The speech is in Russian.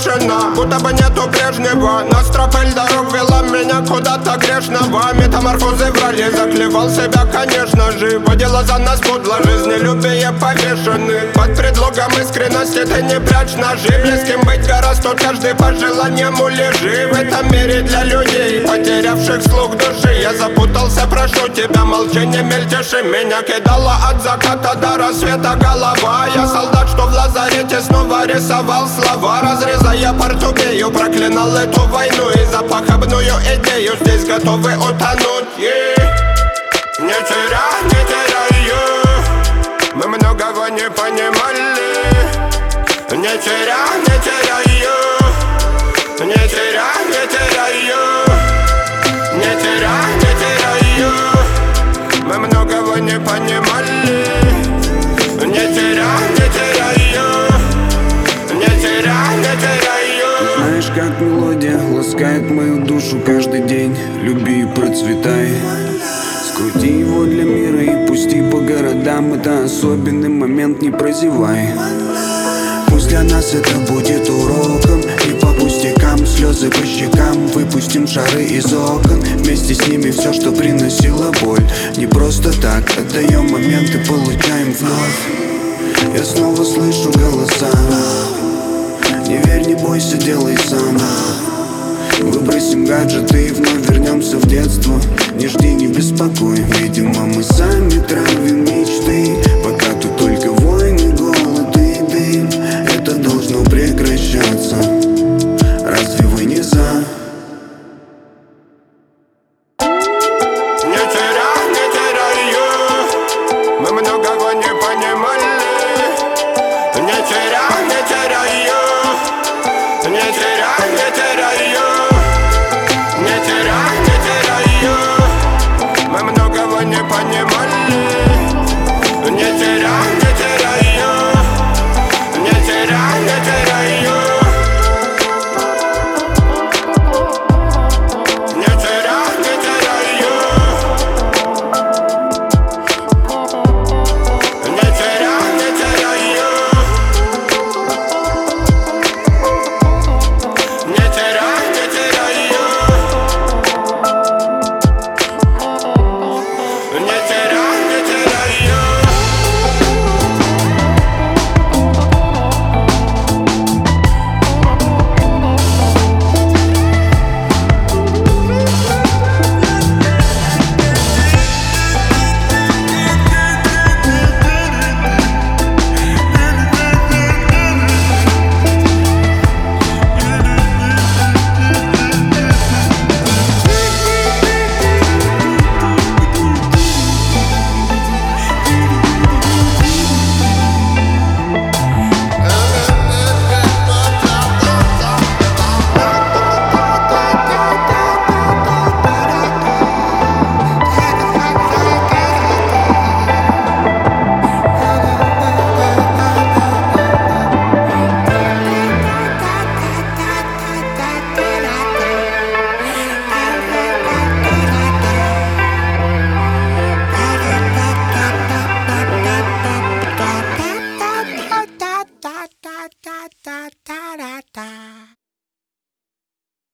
тишина, будто бы нету прежнего. Но тропель дорог вела меня куда-то грешного. Метаморфозы врали, заклевал себя, конечно же. Водила за нас подло, жизнелюбие повешены. Под предлогом искренности ты не прячь ножи. Близким быть гораздо, каждый по желаниям улежи. В этом мире для людей, потерявших слух души. Я запутался, прошу тебя, молчание мельтеши. Меня кидала от заката до рассвета голова. Я солдат, что в лазарете снова рисовал слова. Разрезая портупею, проклинал эту войну и за похабную идею здесь готовы утонуть. Не теряй ее, мы многого не понимали. Не теряй ее, не теряй ее, не теряй ее, мы многого не понимали. Не теряй ее, не теряй ее. Знаешь, как мелодия ласкает мою душу каждый день. Люби и процветай. Скрути его для мира и пусти по городам. Это особенный момент, не прозевай. Пусть для нас это будет уроком. И по пустякам, слезы по щекам. Выпустим шары из окон. Вместе с ними все, что приносило боль. Не просто так, отдаем момент и получаем вновь. Я снова слышу голоса. Не верь, не бойся, делай сам. Выбросим гаджеты и вновь вернемся в детство. Не жди, не беспокой. Видимо, мы сами травим мечты.